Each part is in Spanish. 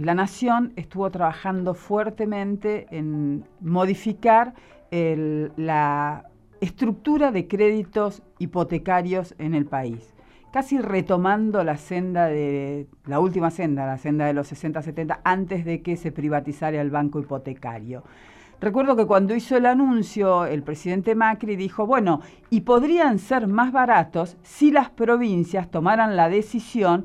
la Nación estuvo trabajando fuertemente en modificar la estructura de créditos hipotecarios en el país, casi retomando la senda de la última senda, la senda de los 60-70, antes de que se privatizara el banco hipotecario. Recuerdo que cuando hizo el anuncio, el presidente Macri dijo, bueno, y podrían ser más baratos si las provincias tomaran la decisión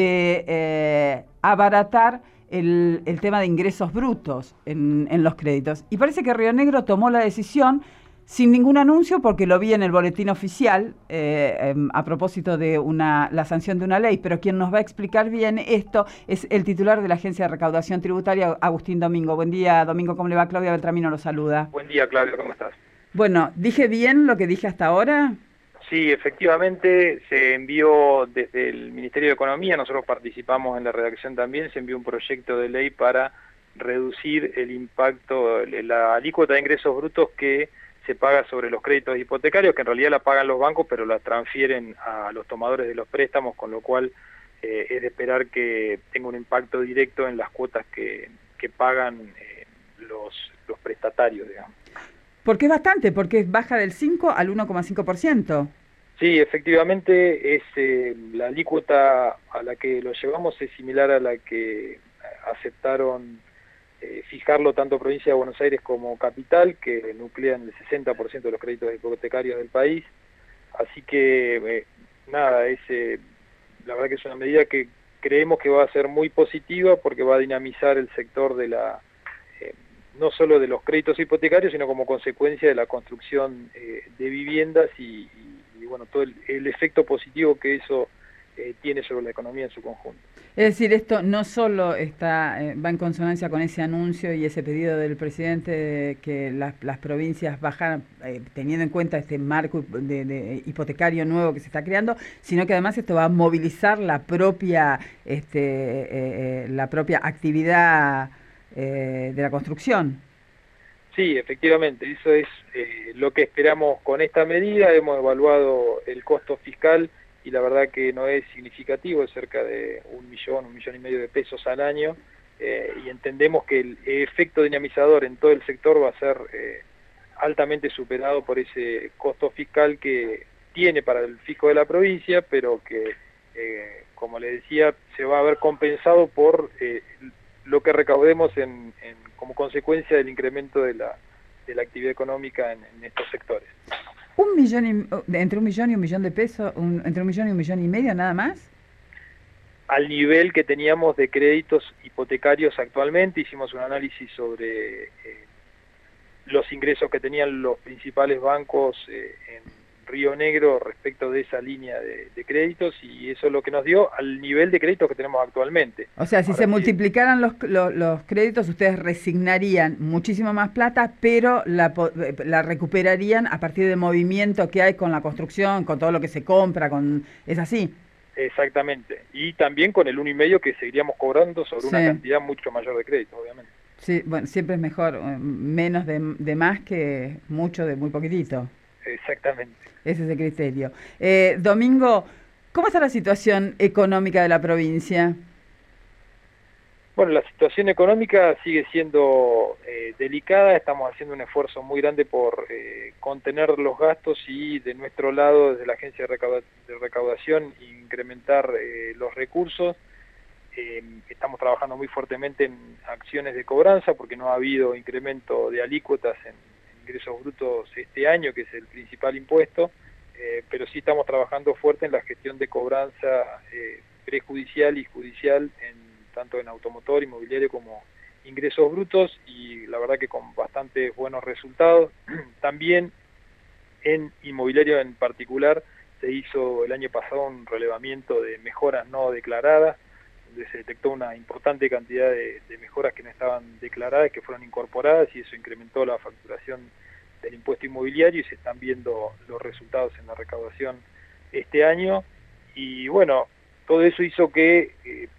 de abaratar el tema de ingresos brutos en los créditos. Y parece que Río Negro tomó la decisión sin ningún anuncio, porque lo vi en el boletín oficial a propósito de la sanción de una ley, pero quien nos va a explicar bien esto es el titular de la Agencia de Recaudación Tributaria, Agustín Domingo. Buen día, Domingo, ¿cómo le va? Claudia Beltramino lo saluda. Buen día, Claudio, ¿cómo estás? Bueno, ¿dije bien lo que dije hasta ahora? Sí, efectivamente se envió desde el Ministerio de Economía, nosotros participamos en la redacción también, se envió un proyecto de ley para reducir el impacto, la alícuota de ingresos brutos que se paga sobre los créditos hipotecarios, que en realidad la pagan los bancos, pero la transfieren a los tomadores de los préstamos, con lo cual es de esperar que tenga un impacto directo en las cuotas que pagan los prestatarios, digamos. Porque es bastante, porque baja del 5 al 1,5%. Sí, efectivamente, la alícuota a la que lo llevamos es similar a la que aceptaron fijarlo tanto provincia de Buenos Aires como capital, que nuclean el 60% de los créditos hipotecarios del país. Así que, nada, la verdad que es una medida que creemos que va a ser muy positiva porque va a dinamizar el sector de no solo de los créditos hipotecarios, sino como consecuencia de la construcción de viviendas y bueno, todo el efecto positivo que eso tiene sobre la economía en su conjunto. Es decir, esto no solo va en consonancia con ese anuncio y ese pedido del presidente de que las provincias bajaran, teniendo en cuenta este marco de hipotecario nuevo que se está creando, sino que además esto va a movilizar la propia actividad de la construcción. Sí, efectivamente, eso es lo que esperamos con esta medida. Hemos evaluado el costo fiscal y la verdad que no es significativo, es cerca de 1,5 millones de pesos al año, y entendemos que el efecto dinamizador en todo el sector va a ser altamente superado por ese costo fiscal que tiene para el fisco de la provincia, pero que, como le decía, se va a ver compensado por lo que recaudemos como consecuencia del incremento de la actividad económica en estos sectores. Entre 1 millón y 1 millón de pesos, entre 1 millón y 1,5 millones, nada más. Al nivel que teníamos de créditos hipotecarios actualmente, hicimos un análisis sobre los ingresos que tenían los principales bancos en Río Negro respecto de esa línea de créditos, y eso es lo que nos dio al nivel de créditos que tenemos actualmente. O sea, si Ahora, se multiplicaran los créditos, ustedes resignarían muchísimo más plata, pero la recuperarían a partir del movimiento que hay con la construcción, con todo lo que se compra, ¿es así? Exactamente, y también con el 1,5 que seguiríamos cobrando sobre una Sí, cantidad mucho mayor de créditos, obviamente. sí, bueno, siempre es mejor menos de más que mucho de muy poquitito. Exactamente. Ese es el criterio. Domingo, ¿cómo está la situación económica de la provincia? Bueno, la situación económica sigue siendo delicada, estamos haciendo un esfuerzo muy grande por contener los gastos y de nuestro lado, desde la Agencia de Recaudación, incrementar los recursos. Estamos trabajando muy fuertemente en acciones de cobranza porque no ha habido incremento de alícuotas en ingresos brutos este año, que es el principal impuesto, pero sí estamos trabajando fuerte en la gestión de cobranza prejudicial y judicial tanto en automotor, inmobiliario como ingresos brutos, y la verdad que con bastantes buenos resultados. También en inmobiliario en particular se hizo el año pasado un relevamiento de mejoras no declaradas, donde se detectó una importante cantidad de mejoras que no estaban declaradas, que fueron incorporadas, y eso incrementó la facturación del impuesto inmobiliario, y se están viendo los resultados en la recaudación este año. Y bueno, todo eso hizo que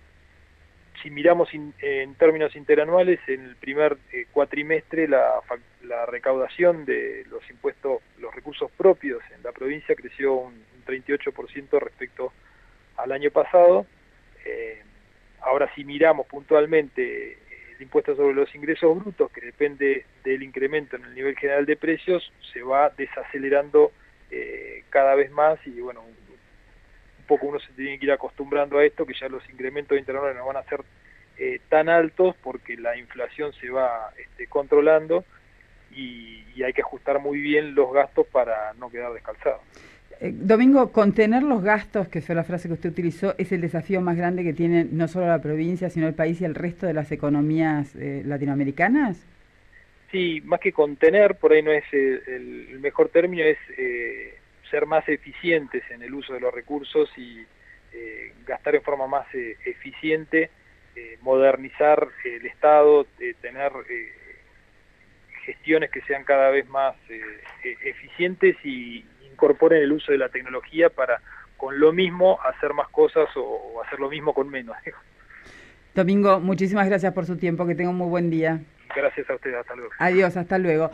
si miramos en términos interanuales, en el primer cuatrimestre la recaudación de los impuestos, los recursos propios en la provincia creció un 38% respecto al año pasado. Ahora, si miramos puntualmente el impuesto sobre los ingresos brutos, que depende del incremento en el nivel general de precios, se va desacelerando cada vez más y bueno, un poco uno se tiene que ir acostumbrando a esto, que ya los incrementos interanuales no van a ser tan altos porque la inflación se va controlando y hay que ajustar muy bien los gastos para no quedar descalzados. Domingo, contener los gastos, que fue la frase que usted utilizó, es el desafío más grande que tiene no solo la provincia, sino el país y el resto de las economías latinoamericanas. Sí, más que contener, por ahí no es el mejor término, es ser más eficientes en el uso de los recursos y gastar en forma más eficiente, modernizar el Estado, tener gestiones que sean cada vez más eficientes y incorporen el uso de la tecnología para con lo mismo hacer más cosas o hacer lo mismo con menos. Domingo, muchísimas gracias por su tiempo, que tenga un muy buen día. Gracias a ustedes, hasta luego. Adiós, hasta luego.